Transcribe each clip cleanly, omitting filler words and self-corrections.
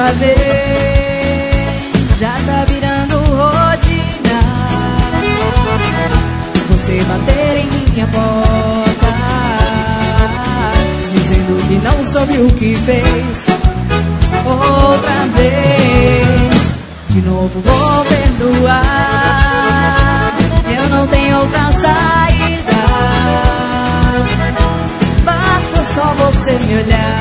outra vez. Já tá virando rotina você bater em minha porta, dizendo que não soube o que fez. Outra vez, de novo vou perdoar. Eu não tenho outra saída, basta só você me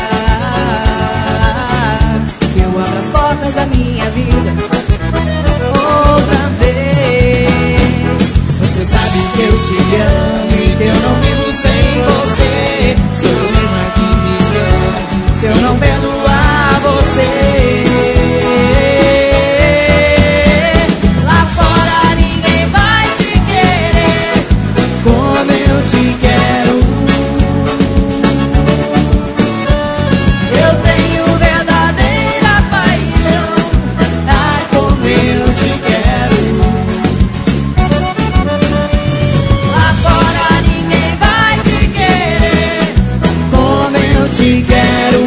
olhar, que eu abro as portas da minha vida. Outra vez, você sabe que eu te amo e que eu não vivo sem você. Sou eu mesma que me engano se eu não perdoar você. Lá fora ninguém vai te querer como eu te quero. Eu tenho verdadeira paixão, ai como eu te quero. Lá fora ninguém vai te querer como eu te quero.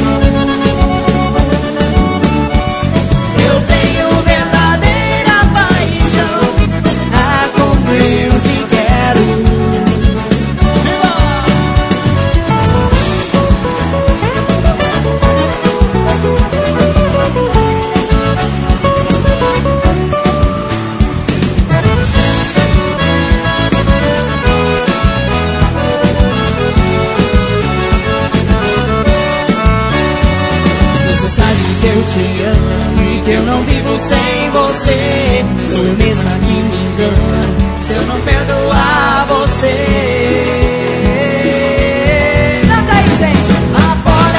Eu tenho verdadeira paixão, ah, como eu te quero. Você sabe que eu te amo e que eu não vivo sem você. Sou eu mesma que me engano se eu não perdoar você. Canta aí, gente. Lá fora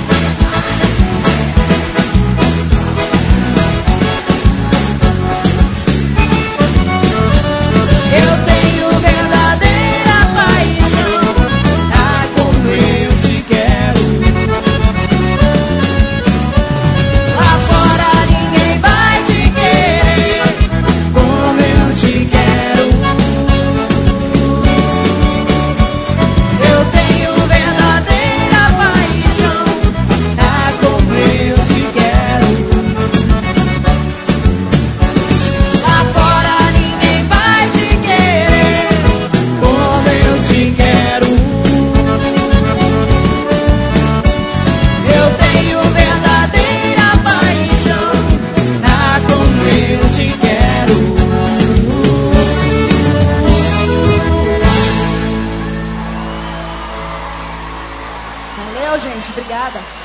eu tenho verdadeira paixão, ah, como eu te quero. Lá fora ninguém vai te querer como eu te quero. Eu tenho verdadeira paixão, ah, como eu te quero. Lá fora ninguém vai te querer como eu te quero. Eu tenho verdadeira paixão, ah, como eu te quero. Valeu, gente. Obrigada.